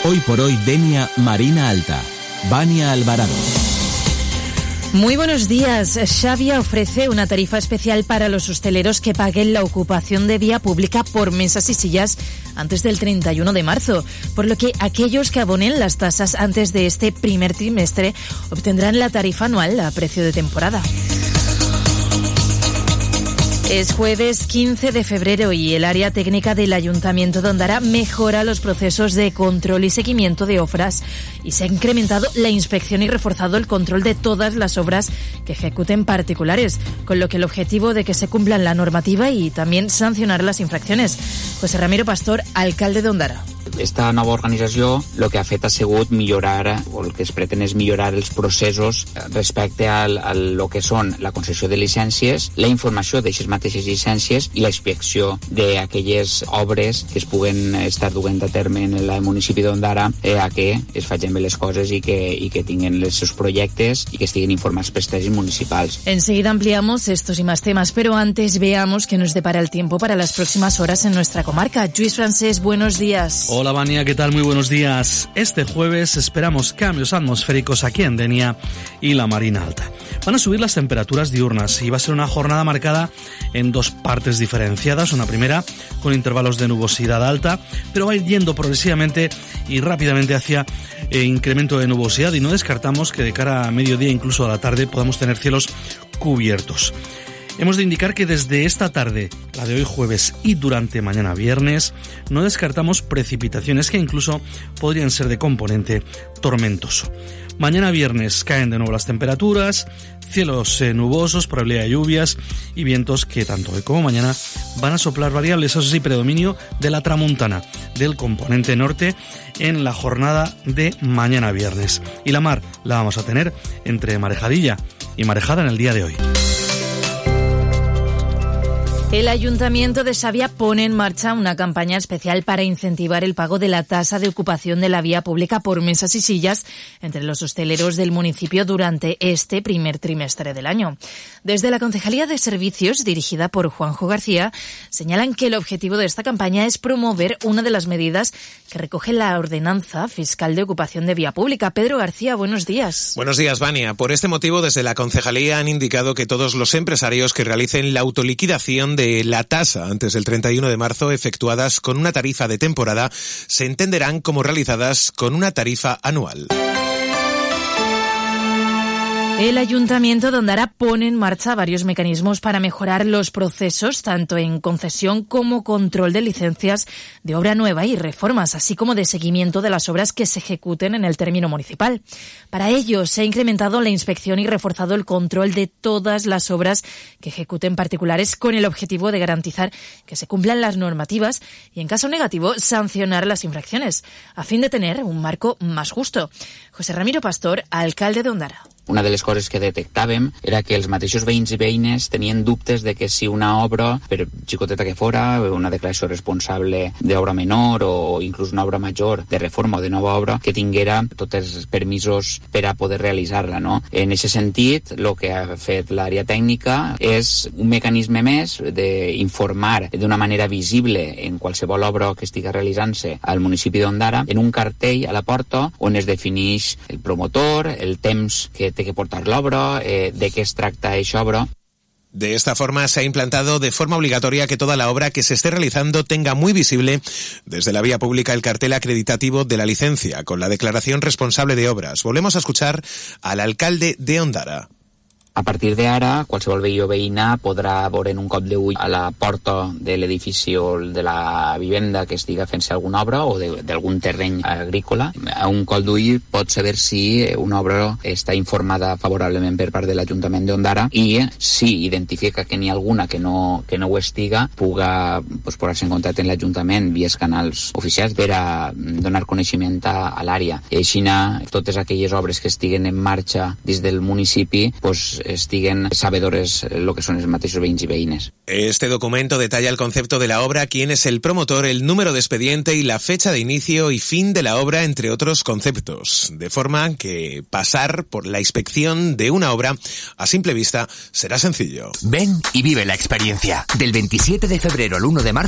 Hoy por hoy Denia, Marina Alta. Vania Alvarado. Muy buenos días. Xavia ofrece una tarifa especial para los hosteleros que paguen la ocupación de vía pública por mesas y sillas antes del 31 de marzo, por lo que aquellos que abonen las tasas antes de este primer trimestre obtendrán la tarifa anual a precio de temporada. Es jueves 15 de febrero y el área técnica del Ayuntamiento de Ondara mejora los procesos de control y seguimiento de obras y se ha incrementado la inspección y reforzado el control de todas las obras que ejecuten particulares, con lo que el objetivo de que se cumplan la normativa y también sancionar las infracciones. José Ramiro Pastor, alcalde de Ondara. Esta nova organització el que ha fet ha sigut millorar, o el que es pretén és millorar els processos respecte a lo que són la concessió de llicències, la informació d'aixes mateixes llicències i la inspecció d'aquelles obres que es puguen estar duent a terme en el municipi d'Ondara a que es facin bé les coses i que tinguin els seus projectes i que estiguin informats pels tècnics municipals. Enseguida ampliamos estos y más temas, pero antes veamos qué nos depara el tiempo para las próximas horas en nuestra comarca. Lluís Francés, buenos días. Hola Vania, ¿qué tal? Muy buenos días. Este jueves esperamos cambios atmosféricos aquí en Denia y la Marina Alta. Van a subir las temperaturas diurnas y va a ser una jornada marcada en dos partes diferenciadas. Una primera con intervalos de nubosidad alta, pero va a ir yendo progresivamente y rápidamente hacia incremento de nubosidad y no descartamos que de cara a mediodía, incluso a la tarde, podamos tener cielos cubiertos. Hemos de indicar que desde esta tarde, la de hoy jueves y durante mañana viernes, no descartamos precipitaciones que incluso podrían ser de componente tormentoso. Mañana viernes caen de nuevo las temperaturas, cielos nubosos, probabilidad de lluvias y vientos que tanto hoy como mañana van a soplar variables, eso sí, predominio de la tramuntana, del componente norte en la jornada de mañana viernes. Y la mar la vamos a tener entre marejadilla y marejada en el día de hoy. El Ayuntamiento de Xavia pone en marcha una campaña especial para incentivar el pago de la tasa de ocupación de la vía pública por mesas y sillas entre los hosteleros del municipio durante este primer trimestre del año. Desde la Concejalía de Servicios, dirigida por Juanjo García, señalan que el objetivo de esta campaña es promover una de las medidas que recoge la Ordenanza Fiscal de Ocupación de Vía Pública. Pedro García, buenos días. Buenos días, Vania. Por este motivo, desde la Concejalía han indicado que todos los empresarios que realicen la autoliquidación de la tasa antes del 31 de marzo efectuadas con una tarifa de temporada se entenderán como realizadas con una tarifa anual. El Ayuntamiento de Ondara pone en marcha varios mecanismos para mejorar los procesos, tanto en concesión como control de licencias de obra nueva y reformas, así como de seguimiento de las obras que se ejecuten en el término municipal. Para ello, se ha incrementado la inspección y reforzado el control de todas las obras que ejecuten particulares con el objetivo de garantizar que se cumplan las normativas y, en caso negativo, sancionar las infracciones, a fin de tener un marco más justo. José Ramiro Pastor, alcalde de Ondara. Una de les coses que detectàvem era que els mateixos veïns i veïnes tenien dubtes de que si una obra, per xicoteta que fora, una declaració responsable d'obra menor o inclús una obra major de reforma o de nova obra, que tinguera tots els permisos per a poder realitzar-la, no? En aquest sentit, el que ha fet l'àrea tècnica és un mecanisme més d'informar d'una manera visible en qualsevol obra que estigui realitzant-se al municipi d'Ondara en un cartell a la porta on es defineix el promotor, el temps que té que portar l'obra, de qué es tracta esa obra. De esta forma se ha implantado de forma obligatoria que toda la obra que se esté realizando tenga muy visible desde la vía pública el cartel acreditativo de la licencia con la declaración responsable de obras. Volvemos a escuchar al alcalde de Ondara. A partir d'ara, qualsevol veí o veïna podrà veure en un cop d'ull a la porta de l'edifici o de la vivenda que estiga fent-se alguna obra o d'algun terreny agrícola. A un cop d'ull pot saber si una obra està informada favorablement per part de l'Ajuntament d'Ondara i si identifica que n'hi ha alguna que no ho estiga, puga posar-se en contacte amb l'Ajuntament via canals oficials per a donar coneixement a l'àrea. I així totes aquelles obres que estiguen en marxa des del municipi estiguen sabedores lo que son los mateixos veïns y veïnes. Este documento detalla el concepto de la obra, quién es el promotor, el número de expediente y la fecha de inicio y fin de la obra, entre otros conceptos. De forma que pasar por la inspección de una obra a simple vista será sencillo. Ven y vive la experiencia. Del 27 de febrero al 1 de marzo